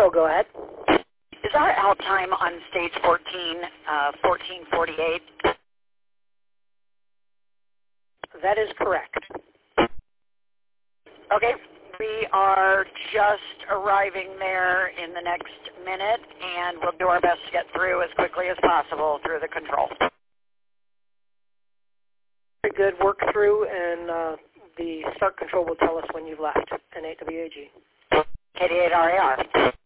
go ahead. Is our out time on stage 14, 1448? That is correct. Okay, we are just arriving there in the next minute, and we'll do our best to get through as quickly as possible through the control. Very good. Work through, and the start control will tell us when you've left, N8WAG. KD8RAR.